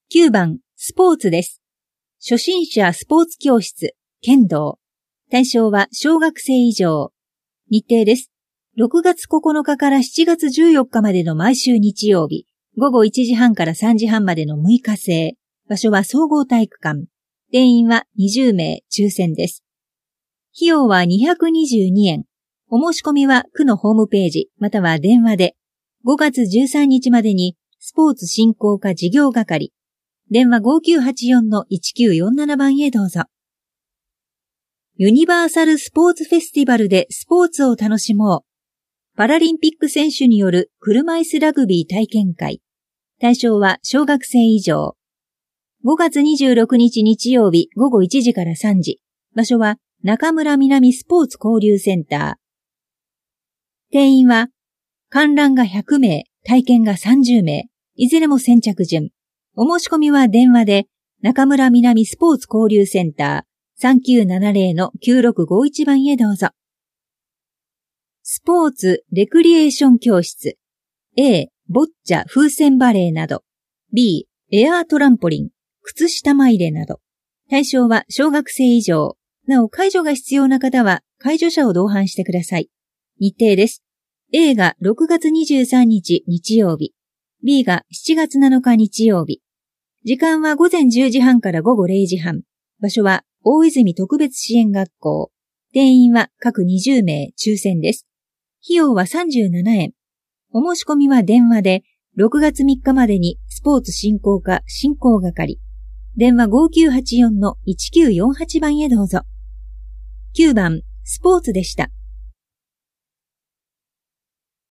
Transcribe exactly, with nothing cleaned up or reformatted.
きゅうばん、スポーツです。初心者スポーツ教室、剣道。対象は小学生以上。日程です。ろくがつここのかからしちがつじゅうよっかまでの毎週日曜日、ごごいちじはんからさんじはんまでのむいか制。場所は総合体育館。定員はにじゅうめい、抽選です。費用はにひゃくにじゅうにえん。お申し込みは区のホームページ、または電話で、ごがつじゅうさんにちまでにスポーツ振興課事業係、電話 ごきゅうはちよんのいちきゅうよんなな 番へどうぞ。ユニバーサルスポーツフェスティバルでスポーツを楽しもう。パラリンピック選手による車椅子ラグビー体験会。対象は小学生以上。ごがつにじゅうろくにち日曜日ごごいちじからさんじ。場所は中村南スポーツ交流センター。定員は観覧がひゃくめい、体験がさんじゅうめい、いずれも先着順。お申し込みは電話で中村南スポーツ交流センター さんきゅうななゼロのきゅうろくごいち 番へどうぞ。スポーツレクリエーション教室 A ボッチャ風船バレーなど B エアートランポリン靴下ま入れなど。対象は小学生以上。なお介助が必要な方は介助者を同伴してください。日程です。A がろくがつにじゅうさんにち日曜日。B がしちがつなのか日曜日。時間はごぜんじゅうじはんからごごれいじはん。場所は大泉特別支援学校。定員は各にじゅうめい、抽選です。費用はさんじゅうななえん。お申し込みは電話でろくがつみっかまでにスポーツ振興課振興係。電話 ごきゅうはちよんのいちきゅうよんはち 番へどうぞ。きゅうばん、スポーツでした。